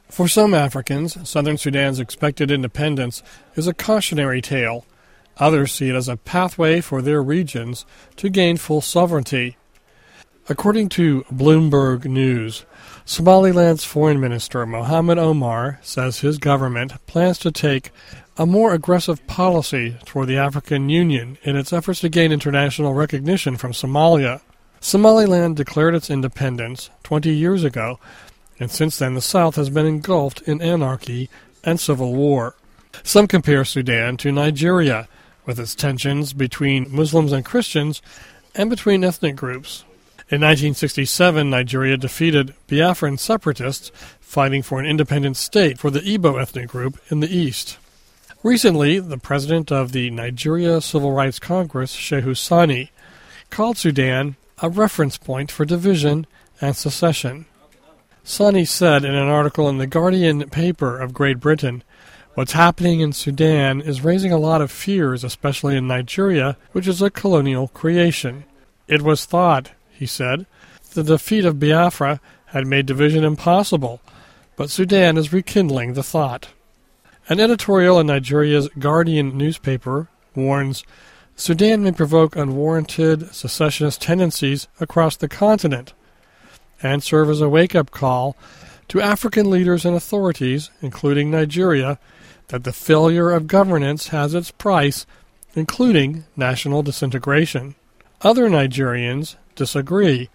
For some Africans, Southern Sudan's expected independence is a cautionary tale. Others see it as a pathway for their regions to gain full sovereignty. According to Bloomberg News, Somaliland's Foreign Minister Mohammed Omar says his government plans to take a more aggressive policy toward the African Union in its efforts to gain international recognition from Somalia. Somaliland declared its independence 20 years ago, and since then the South has been engulfed in anarchy and civil war. Some compare Sudan to Nigeria, with its tensions between Muslims and Christians and between ethnic groups. In 1967, Nigeria defeated Biafran separatists fighting for an independent state for the Igbo ethnic group in the east. Recently, the president of the Nigeria Civil Rights Congress, Shehu Sani, called Sudan a reference point for division and secession. Sani said in an article in the Guardian paper of Great Britain, "What's happening in Sudan is raising a lot of fears, especially in Nigeria, which is a colonial creation. It was thought," he said, "the defeat of Biafra had made division impossible, but Sudan is rekindling the thought." An editorial in Nigeria's Guardian newspaper warns, "Sudan may provoke unwarranted secessionist tendencies across the continent," and serve as a wake-up call to African leaders and authorities, including Nigeria, that the failure of governance has its price, including national disintegration. Other Nigerians disagree.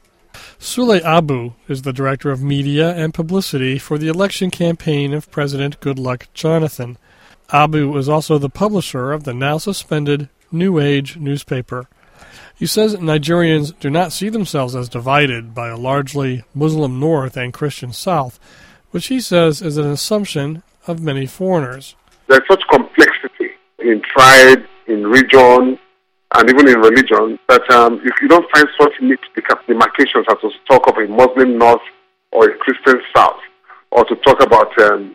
Sule Abu is the director of media and publicity for the election campaign of President Goodluck Jonathan. Abu is also the publisher of the now-suspended New Age newspaper. He says Nigerians do not see themselves as divided by a largely Muslim North and Christian South, which he says is an assumption of many foreigners. There's such complexity in tribe, in region, and even in religion that if you don't find such neat demarcations as to talk of a Muslim North or a Christian South, or to talk about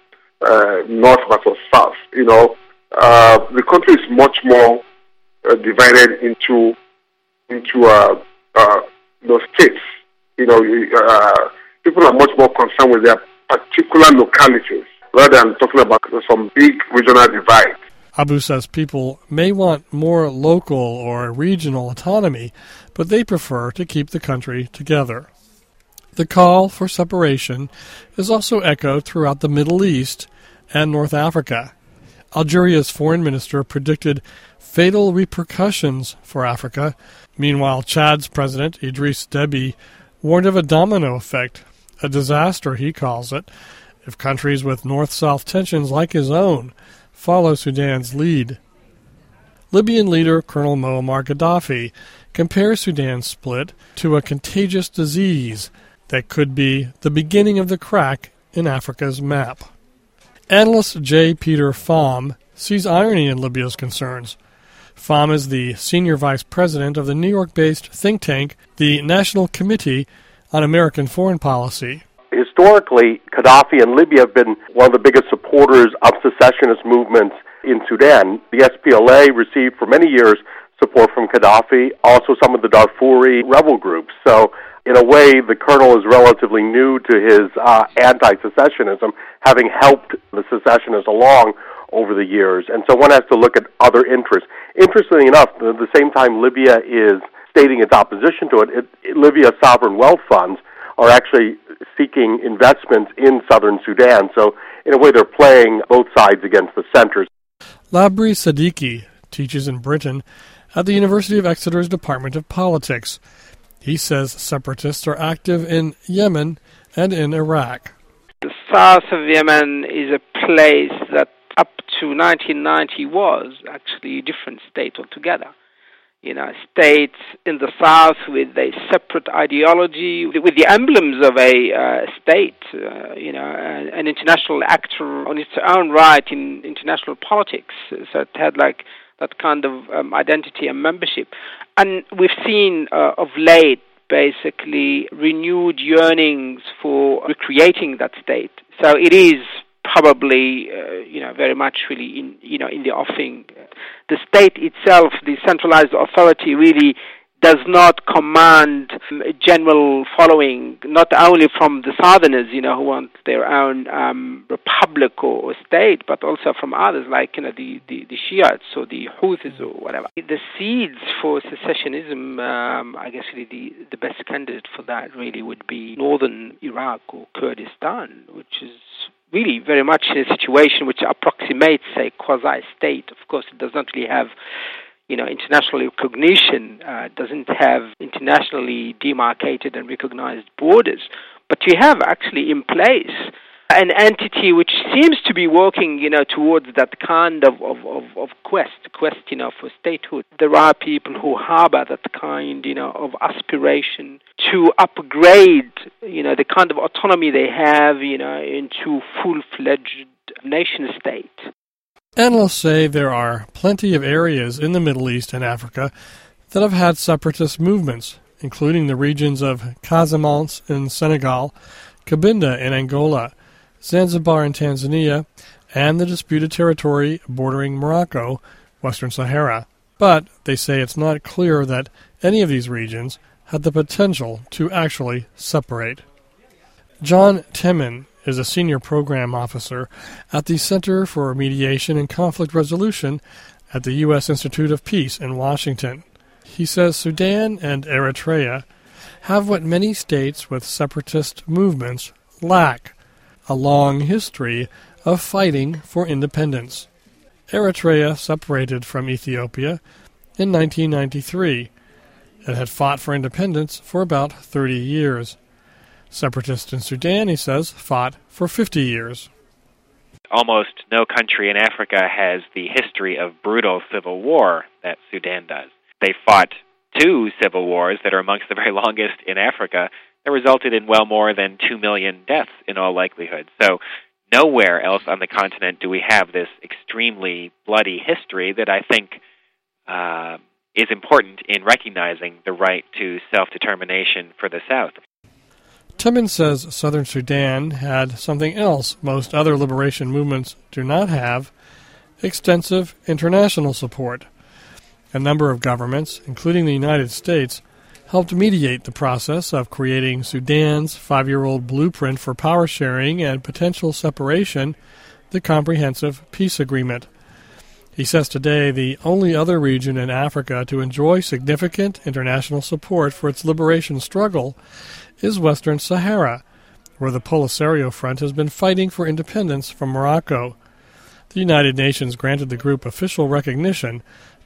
North versus South, the country is much more divided into states. People are much more concerned with their particular localities rather than talking about some big regional divide. Abu says people may want more local or regional autonomy, but they prefer to keep the country together. The call for separation is also echoed throughout the Middle East and North Africa. Algeria's foreign minister predicted fatal repercussions for Africa. Meanwhile, Chad's president, Idriss Déby, warned of a domino effect, a disaster he calls it, if countries with north-south tensions like his own follow Sudan's lead. Libyan leader Colonel Muammar Gaddafi compares Sudan's split to a contagious disease that could be the beginning of the crack in Africa's map. Analyst J. Peter Pham sees irony in Libya's concerns. Pham is the senior vice president of the New York-based think tank, the National Committee on American Foreign Policy. Historically, Gaddafi and Libya have been one of the biggest supporters of secessionist movements in Sudan. The SPLA received for many years support from Gaddafi, also some of the Darfuri rebel groups. So, in a way, the colonel is relatively new to his anti-secessionism, having helped the secessionists along over the years. And so one has to look at other interests. Interestingly enough, at the same time Libya is stating its opposition to it, Libya's sovereign wealth funds are actually seeking investments in southern Sudan. So, in a way, they're playing both sides against the centers. Labri Siddiqui teaches in Britain at the University of Exeter's Department of Politics. He says separatists are active in Yemen and in Iraq. The south of Yemen is a place that up to 1990 was actually a different state altogether. States in the south with a separate ideology, with the emblems of a state, an international actor on its own right in international politics. So it had like that kind of identity and membership. And we've seen of late basically renewed yearnings for recreating that state. So it is probably, very much really in the offing. The state itself, the centralized authority, really does not command a general following, not only from the Southerners, who want their own republic or state, but also from others, like, the Shiites or the Houthis or whatever. The seeds for secessionism, I guess really the best candidate for that really would be northern Iraq or Kurdistan, which is really very much in a situation which approximates a quasi-state. Of course, it does not really have international recognition, doesn't have internationally demarcated and recognized borders. But you have actually in place an entity which seems to be working, towards that kind of quest, for statehood. There are people who harbor that kind, of aspiration to upgrade, the kind of autonomy they have, into full-fledged nation state. Analysts say there are plenty of areas in the Middle East and Africa that have had separatist movements, including the regions of Casamance in Senegal, Cabinda in Angola, Zanzibar in Tanzania, and the disputed territory bordering Morocco, Western Sahara. But they say it's not clear that any of these regions had the potential to actually separate. John Temin is a senior program officer at the Center for Mediation and Conflict Resolution at the U.S. Institute of Peace in Washington. He says Sudan and Eritrea have what many states with separatist movements lack: a long history of fighting for independence. Eritrea separated from Ethiopia in 1993 and had fought for independence for about 30 years. Separatists in Sudan, he says, fought for 50 years. Almost no country in Africa has the history of brutal civil war that Sudan does. They fought 2 civil wars that are amongst the very longest in Africa that resulted in well more than 2 million deaths in all likelihood. So nowhere else on the continent do we have this extremely bloody history that I think is important in recognizing the right to self-determination for the South. Temin says southern Sudan had something else most other liberation movements do not have: extensive international support. A number of governments, including the United States, helped mediate the process of creating Sudan's 5-year-old blueprint for power sharing and potential separation, the Comprehensive Peace Agreement. He says today the only other region in Africa to enjoy significant international support for its liberation struggle is Western Sahara, where the Polisario Front has been fighting for independence from Morocco. The United Nations granted the group official recognition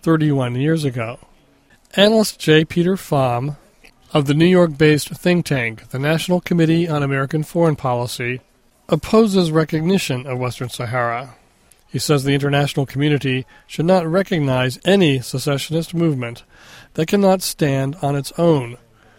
31 years ago. Analyst J. Peter Pham of the New York-based think tank, the National Committee on American Foreign Policy, opposes recognition of Western Sahara. He says the international community should not recognize any secessionist movement that cannot stand on its own.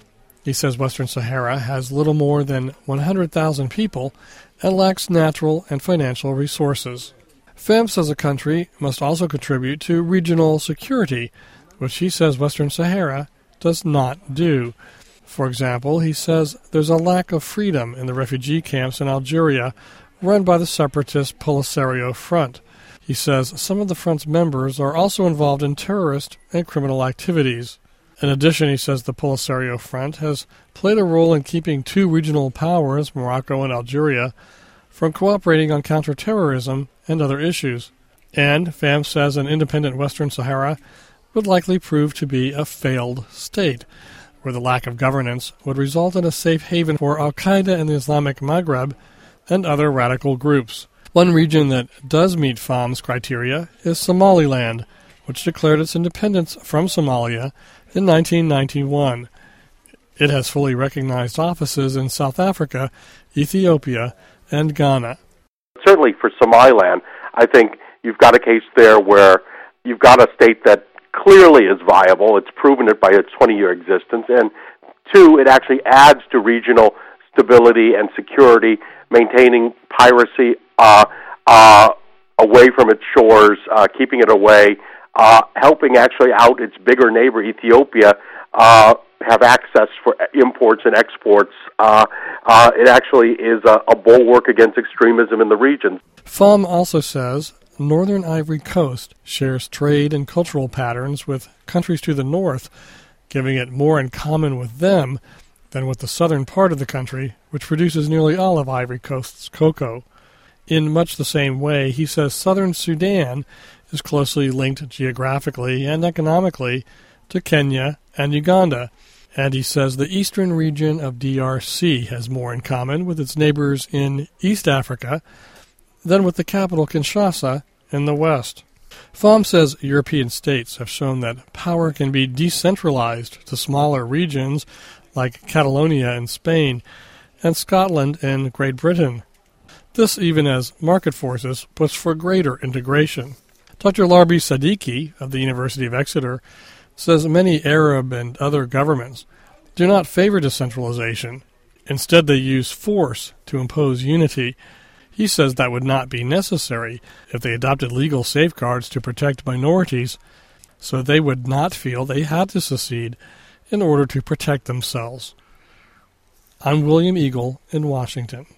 He says Western Sahara has little more than 100,000 people and lacks natural and financial resources. Pham says a country must also contribute to regional security, which he says Western Sahara does not do. For example, he says there's a lack of freedom in the refugee camps in Algeria run by the separatist Polisario Front. He says some of the front's members are also involved in terrorist and criminal activities. In addition, he says the Polisario Front has played a role in keeping 2 regional powers, Morocco and Algeria, from cooperating on counterterrorism and other issues. And Pham says an independent Western Sahara would likely prove to be a failed state, where the lack of governance would result in a safe haven for al-Qaeda in the Islamic Maghreb and other radical groups. One region that does meet Pham's criteria is Somaliland, which declared its independence from Somalia in 1991. It has fully recognized offices in South Africa, Ethiopia, and Ghana. Certainly for Somaliland, I think you've got a case there where you've got a state that clearly is viable. It's proven it by its 20-year existence. And 2, it actually adds to regional stability and security, maintaining piracy away from its shores, keeping it away, helping actually out its bigger neighbor, Ethiopia, have access for imports and exports. It actually is a bulwark against extremism in the region. Pham also says northern Ivory Coast shares trade and cultural patterns with countries to the north, giving it more in common with them than with the southern part of the country, which produces nearly all of Ivory Coast's cocoa. In much the same way, he says southern Sudan is closely linked geographically and economically to Kenya and Uganda, and he says the eastern region of DRC has more in common with its neighbors in East Africa than with the capital Kinshasa in the west. Pham says European states have shown that power can be decentralized to smaller regions like Catalonia in Spain and Scotland in Great Britain. This even as market forces push for greater integration. Dr. Larbi Sadiki of the University of Exeter says many Arab and other governments do not favor decentralization. Instead, they use force to impose unity. He says that would not be necessary if they adopted legal safeguards to protect minorities, so they would not feel they had to secede in order to protect themselves. I'm William Eagle in Washington.